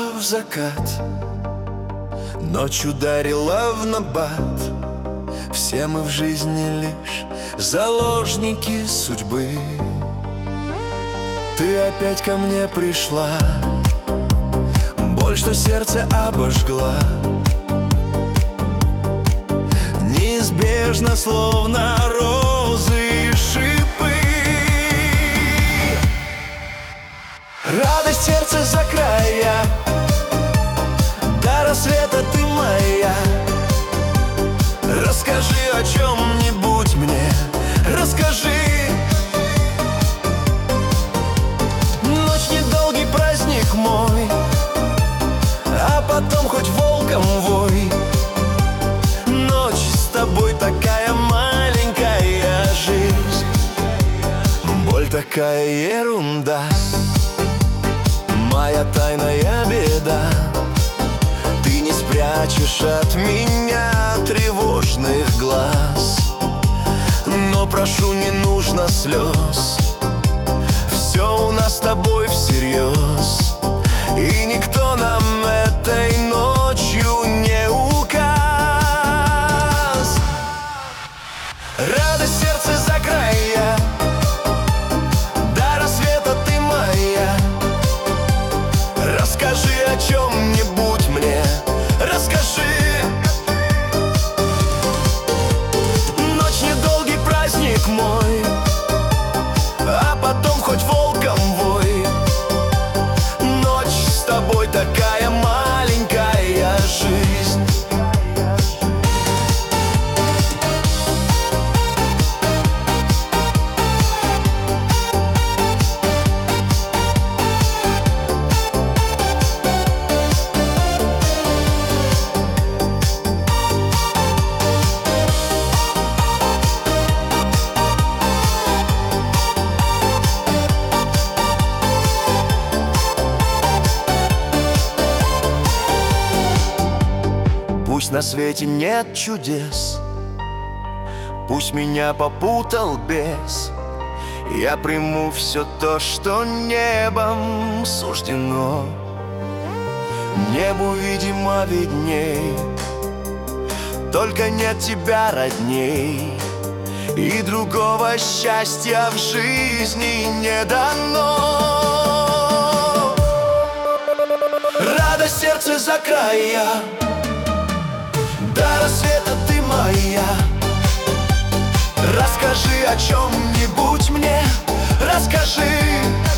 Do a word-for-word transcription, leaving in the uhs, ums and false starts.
в закат, ночь ударила в набат. Все мы в жизни лишь заложники судьбы. Ты опять ко мне пришла, боль, что сердце обожгла, неизбежно, словно розы и шипы. Радость сердца за края, до рассвета ты моя. Расскажи о чем-нибудь мне, расскажи. Ночь недолгий праздник мой, а потом хоть волком вой. Ночь с тобой такая маленькая жизнь, боль такая ерунда, моя тайная беда. Ты не спрячешь от меня тревожных глаз, но прошу, не нужно слез. Все у нас с тобой всерьез, и никто нам этой ночью не указ. Радость сердца за края, до рассвета ты моя. Расскажи о чем-нибудь мне, расскажи. Ночь недолгий праздник мой, а потом хоть волком вой. Ночь с тобой такая маленькая жизнь. Пусть на свете нет чудес, пусть меня попутал бес, я приму все то, что небом суждено. Небу, видимо, видней, только нет тебя родней, и другого счастья в жизни не дано. Радость сердца за края, до рассвета ты моя. Расскажи о чем-нибудь мне, расскажи.